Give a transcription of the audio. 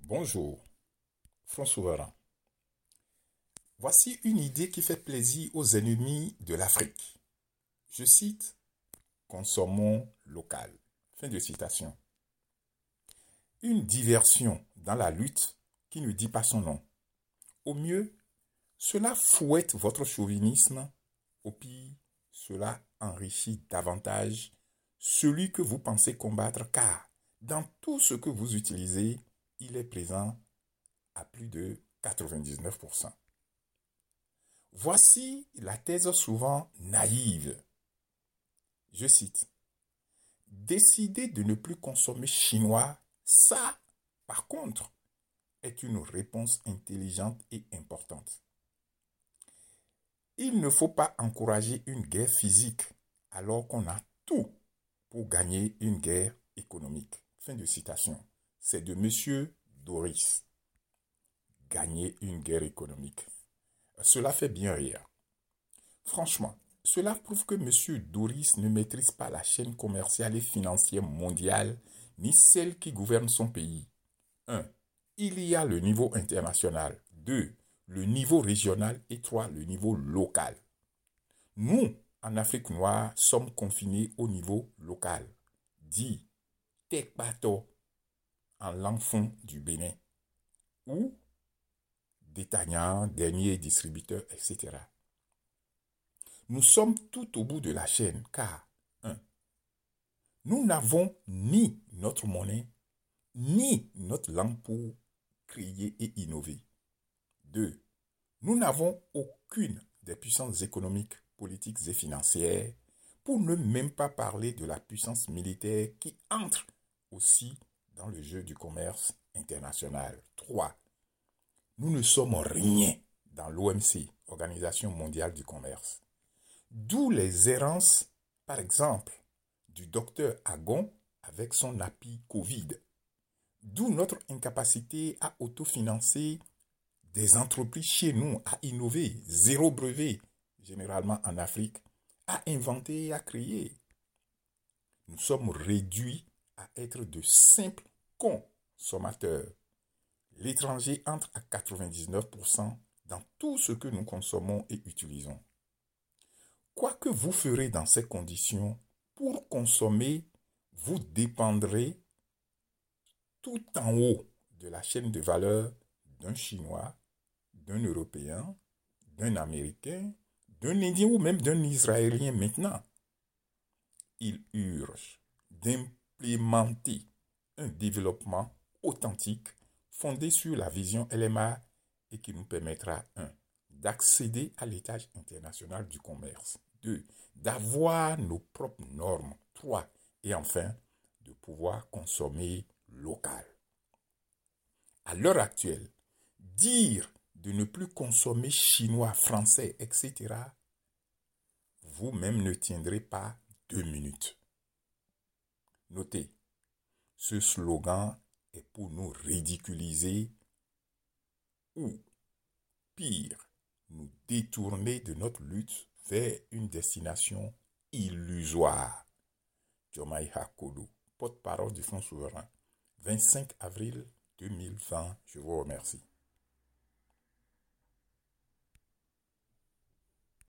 Bonjour, Front Souverain. Voici une idée qui fait plaisir aux ennemis de l'Afrique. Je cite, consommons local. Fin de citation. Une diversion dans la lutte qui ne dit pas son nom. Au mieux, cela fouette votre chauvinisme. Au pire, cela enrichit davantage celui que vous pensez combattre car dans tout ce que vous utilisez, il est présent à plus de 99%. Voici la thèse souvent naïve. Je cite, décider de ne plus consommer chinois, ça, par contre, est une réponse intelligente et importante. Il ne faut pas encourager une guerre physique alors qu'on a tout pour gagner une guerre économique. Fin de citation. C'est de M. Doris. Gagner une guerre économique. Cela fait bien rire. Franchement, cela prouve que M. Doris ne maîtrise pas la chaîne commerciale et financière mondiale, ni celle qui gouverne son pays. 1. Il y a le niveau international. 2. Le niveau régional. Et 3. Le niveau local. Nous, en Afrique noire, sommes confinés au niveau local. Dit Tekbato, en langue fond du Bénin. Ou détaillants, derniers distributeurs, etc. Nous sommes tout au bout de la chaîne car 1. Nous n'avons ni notre monnaie, ni notre langue pour créer et innover. 2. Nous n'avons aucune des puissances économiques, politiques et financières, pour ne même pas parler de la puissance militaire qui entre aussi dans le jeu du commerce international. 3. Nous ne sommes rien dans l'OMC, Organisation mondiale du commerce. D'où les errances, par exemple, du docteur Agon avec son appui Covid. D'où notre incapacité à autofinancer des entreprises chez nous, à innover, zéro brevet, généralement en Afrique, à inventer et à créer. Nous sommes réduits à être de simples consommateurs. L'étranger entre à 99% dans tout ce que nous consommons et utilisons. Quoi que vous ferez dans ces conditions, pour consommer, vous dépendrez tout en haut de la chaîne de valeur d'un Chinois, d'un Européen, d'un Américain, d'un Indien ou même d'un Israélien maintenant. Il urge d'implémenter un développement authentique fondé sur la vision LMA et qui nous permettra 1. D'accéder à l'étage international du commerce. 2. D'avoir nos propres normes. 3. Et enfin, de pouvoir consommer local. À l'heure actuelle, dire de ne plus consommer chinois, français, etc., vous-même ne tiendrez pas 2 minutes. Notez, ce slogan est pour nous ridiculiser ou, pire, nous détourner de notre lutte vers une destination illusoire. Jomai Hakodo, porte-parole du Front Souverain, 25 avril 2020. Je vous remercie.